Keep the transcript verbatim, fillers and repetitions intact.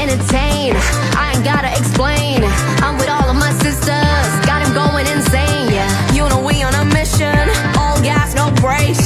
entertain. I ain't gotta explain. I'm with all of my sisters, got him going insane. Yeah, you know we on a mission, all gas, no brakes.